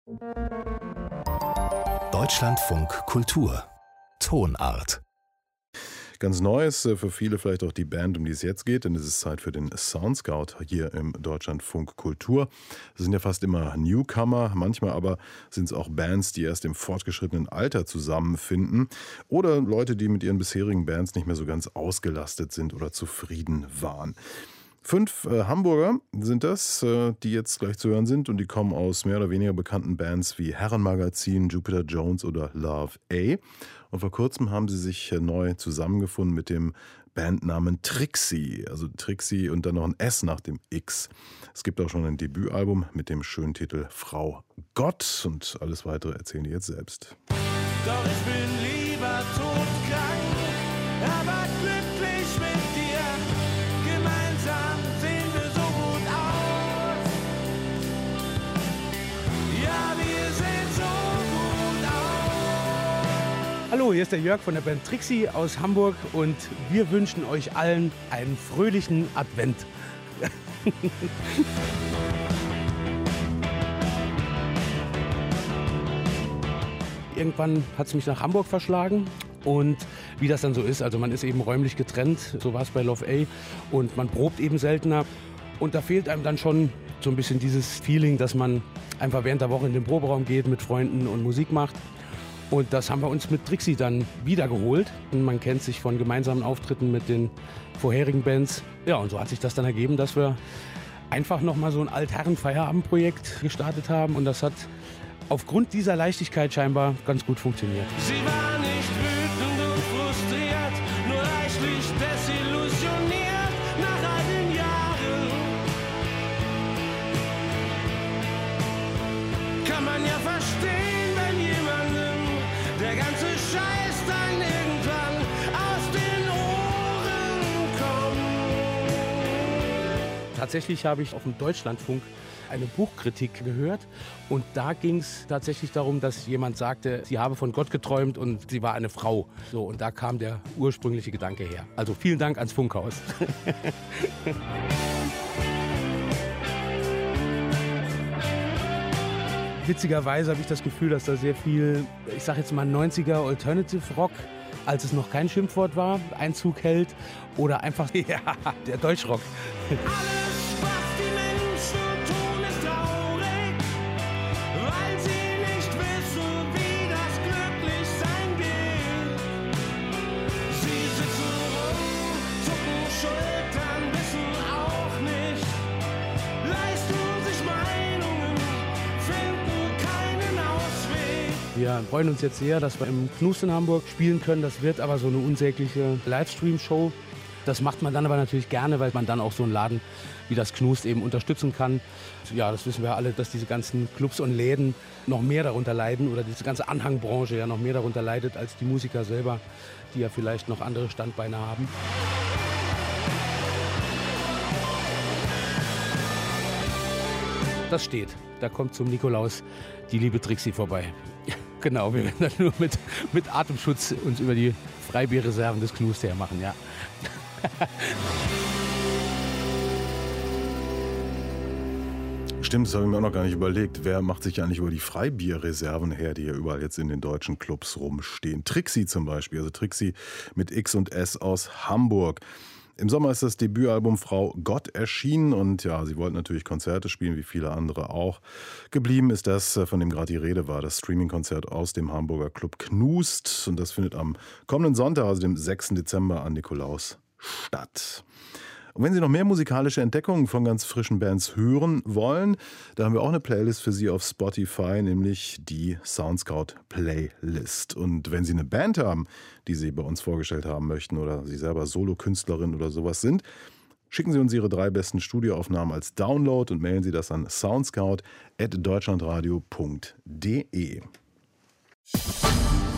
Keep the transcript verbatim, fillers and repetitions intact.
Deutschlandfunk Kultur Tonart. Ganz neu ist für viele vielleicht auch die Band, um die es jetzt geht, denn es ist Zeit für den Soundscout hier im Deutschlandfunk Kultur. Das sind ja fast immer Newcomer, manchmal aber sind es auch Bands, die erst im fortgeschrittenen Alter zusammenfinden oder Leute, die mit ihren bisherigen Bands nicht mehr so ganz ausgelastet sind oder zufrieden waren. Fünf äh, Hamburger sind das, äh, die jetzt gleich zu hören sind und die kommen aus mehr oder weniger bekannten Bands wie Herrenmagazin, Jupiter Jones oder Love A. Und vor kurzem haben sie sich äh, neu zusammengefunden mit dem Bandnamen Trixie, also Trixie und dann noch ein S nach dem X. Es gibt auch schon ein Debütalbum mit dem schönen Titel Frau Gott und alles weitere erzählen die jetzt selbst. Doch ich bin lieber todkrank, aber glücklich mit dir. Gemeinsam sehen wir so gut aus. Ja, wir sehen so gut aus. Hallo, hier ist der Jörg von der Band Trixie aus Hamburg und wir wünschen euch allen einen fröhlichen Advent. Irgendwann hat es mich nach Hamburg verschlagen und wie das dann so ist, also man ist eben räumlich getrennt, so war es bei Love A und man probt eben seltener und da fehlt einem dann schon so ein bisschen dieses Feeling, dass man einfach während der Woche in den Proberaum geht, mit Freunden und Musik macht und das haben wir uns mit Trixie dann wiedergeholt und man kennt sich von gemeinsamen Auftritten mit den vorherigen Bands. Ja, und so hat sich das dann ergeben, dass wir einfach nochmal so ein Altherren-Feierabendprojekt gestartet haben und das hat aufgrund dieser Leichtigkeit scheinbar ganz gut funktioniert. Sie war nicht wütend und frustriert, nur reichlich desillusioniert nach all den Jahren. Kann man ja verstehen, wenn jemandem der ganze Scheiß dann irgendwann aus den Ohren kommt. Tatsächlich habe ich auf dem Deutschlandfunk eine Buchkritik gehört und da ging es tatsächlich darum, dass jemand sagte, sie habe von Gott geträumt und sie war eine Frau. So, und da kam der ursprüngliche Gedanke her. Also vielen Dank ans Funkhaus. Witzigerweise habe ich das Gefühl, dass da sehr viel, ich sage jetzt mal neunziger Alternative Rock, als es noch kein Schimpfwort war, Einzug hält oder einfach ja, der Deutschrock. Wir freuen uns jetzt sehr, dass wir im Knust in Hamburg spielen können. Das wird aber so eine unsägliche Livestream-Show. Das macht man dann aber natürlich gerne, weil man dann auch so einen Laden wie das Knust eben unterstützen kann. Ja, das wissen wir alle, dass diese ganzen Clubs und Läden noch mehr darunter leiden oder diese ganze Anhangbranche ja noch mehr darunter leidet als die Musiker selber, die ja vielleicht noch andere Standbeine haben. Das steht. Da kommt zum Nikolaus die liebe Trixie vorbei. Genau, wir werden dann nur mit, mit Atemschutz uns über die Freibierreserven des Knust hermachen, ja. Stimmt, das habe ich mir auch noch gar nicht überlegt. Wer macht sich eigentlich über die Freibierreserven her, die ja überall jetzt in den deutschen Clubs rumstehen? Trixie zum Beispiel, also Trixie mit X und S aus Hamburg. Im Sommer ist das Debütalbum Frau Gott erschienen und ja, sie wollten natürlich Konzerte spielen, wie viele andere auch. Geblieben ist das, von dem gerade die Rede war, das Streaming-Konzert aus dem Hamburger Club Knust und das findet am kommenden Sonntag, also dem sechsten Dezember an Nikolaus statt. Und wenn Sie noch mehr musikalische Entdeckungen von ganz frischen Bands hören wollen, da haben wir auch eine Playlist für Sie auf Spotify, nämlich die Soundscout Playlist. Und wenn Sie eine Band haben, die Sie bei uns vorgestellt haben möchten oder Sie selber Solokünstlerin oder sowas sind, schicken Sie uns Ihre drei besten Studioaufnahmen als Download und mailen Sie das an soundscout at deutschlandradio punkt de.